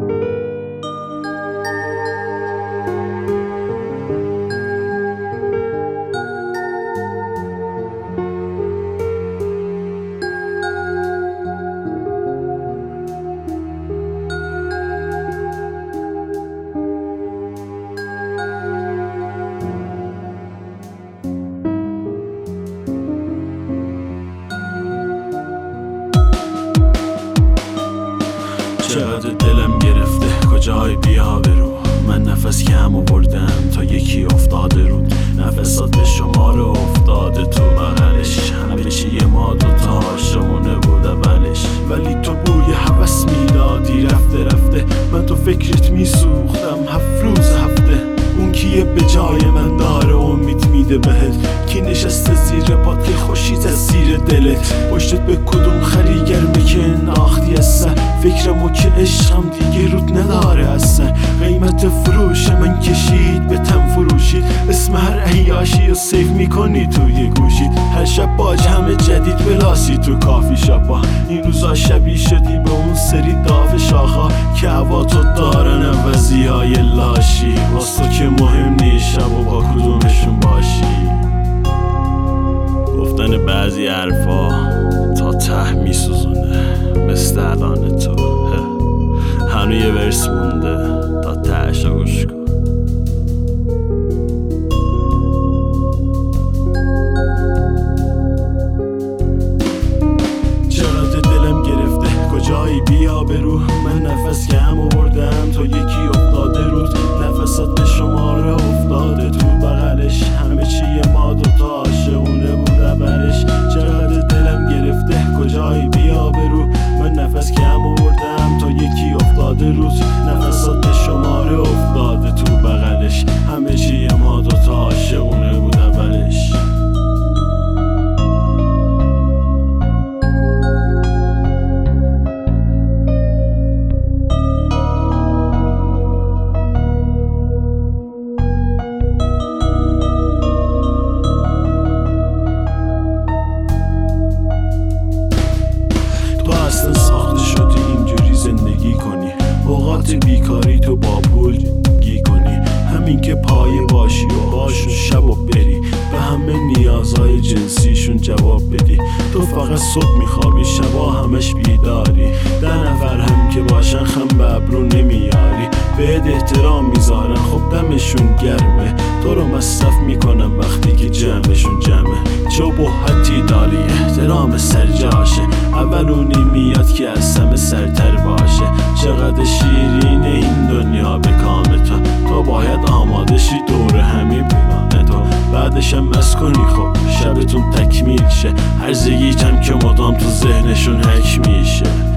چقدر دلم گرفته کجای بیا برو، من نفس کم آوردم تا یکی افتاده رو، نفسات به شمار افتاده تو بغلش، همه چی ما دوتا عاشقونه بود اولش، ولی تو بوی هوس میدادی رفته رفته، من تو فکرت میسوختم 7 روز هفته. اون کیه به جای من داره امید میده بهت، کی نشسته زیر پات که خوشیت از زیر دلت، پشتت به کدوم خریگرمه که انداختی از سر، فکرمو که عشقم دیگه رود نداره از سر، قیمت فروش من کشید به تن فروشید، اسم هر عیاشی رو سیف میکنی توی گوشید، هر شب باج همه جدید بلاسی تو کافی شاپا، این روزا شبیه شدی به اون سری داف شاخا که هوا تو دارن عوضی های لاشی، واسه که مهم نیست شب و با کدومشون باشی. گفتن بعضی حرفا تا ته میسوزونه، مثل الان تو هنو یه ورس مونده تا تهشو گوش کن. چقدر دلم گرفته کجایی بیا برو، من نفس کم آوردم تا یکی افتاده رود، نفسات به شماره افتاده تو بغلش، همه چی ما دوتا عاشقونه بود اولش. چقدر دلم گرفته کجایی بیا برو، من نفس کم آوردم تا یکی افتاده رود، نفسات به شماره افتاده تو بغلش، همه چی ما دوتا عاشقونه بود اولش. اصلا ساخته شدی اینجوری زندگی کنی، اوقات بیکاری تو با پول گی کنی، همین که پایه باشی و باشون شب و بری، به همه نیازهای جنسیشون جواب بدی، تو فقط صبح میخوابی شبا همش بیداری، 10 نفر هم که باشن خم به ابرو نمیاری، بهت احترام میذارن خب دمشون گرمه، تو رو مصرف میکنن وقتی که جمعشون جمعه، چو حتی داری احترام سرجاشه، اولونی میاد که از همه سرتر باشه، چقدر شیرین این دنیا به کام تو باید آماده شی دور همین بیمانه تو، بعدشم بس کنی خب شبتون تکمیل شه، هرزگیتم که مدام تو ذهنشون حک میشه.